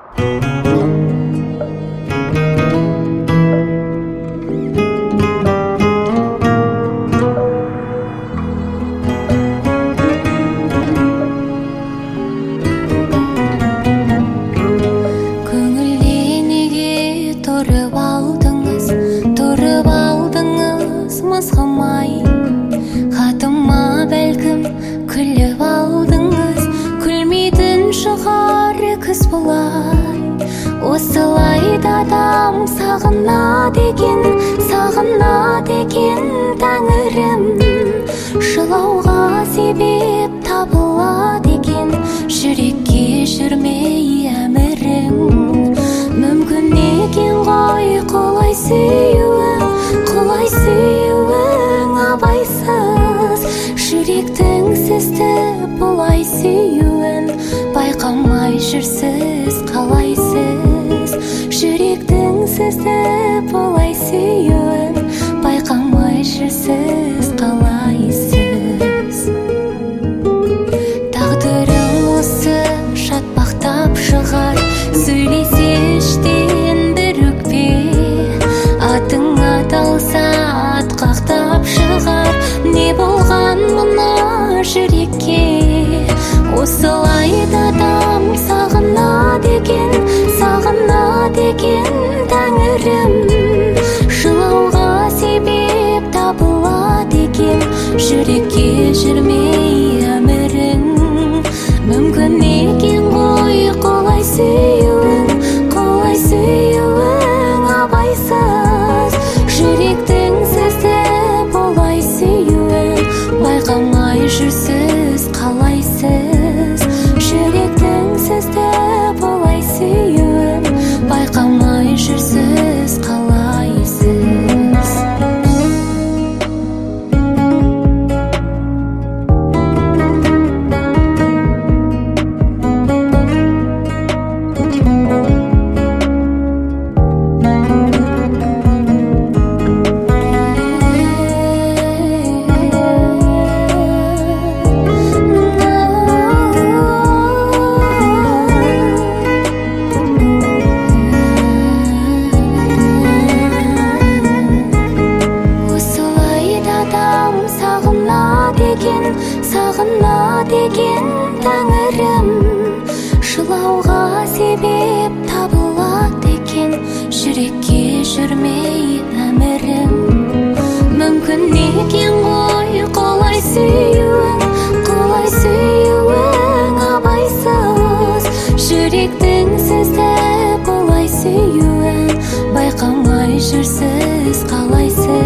мызғымай хатыма бәлкім күліп алдыңыз, күлмейтін шығар күз бұлай. Осылайда адам сағынады екен тәңірім, жылауға себеп табылады екен, жүрекке жүрмей әмірің. Мүмкін екен ғой қолай сүюің абайсыз, жүректің сізді бұлай сүюін байқамай жүрсіз қалайсыз. Жүректің сізді бұлай сүюін байқамай жүрсіз қалайсыз. Тағдырым осы шатпақтап шығар, сөйлесе іштен бір өкпе, атың аталса атқақтап шығар. Не болған мына жүрекке? Осылайда адам сағынады екен тәңірім, жылауға себеп табылады екен, жүрекке жүрмей әмірің. Мүмкін екен ғой қолай сүюің абайсыз, жүректің сізді бұлай сүюін байқамай жүрсіз қалайсыз. Жүректің сізді бұлай сүюін байқамай жүрсіз қалайсыз. Сағынады екен тәңірім, жылауға себеп табылады екен, жүрекке жүрмей әмірім. Мүмкін екен ғой қолай сүюің абайсыз, жүректің сізді бұлай сүюін байқамай жүрсіз қалайсыз.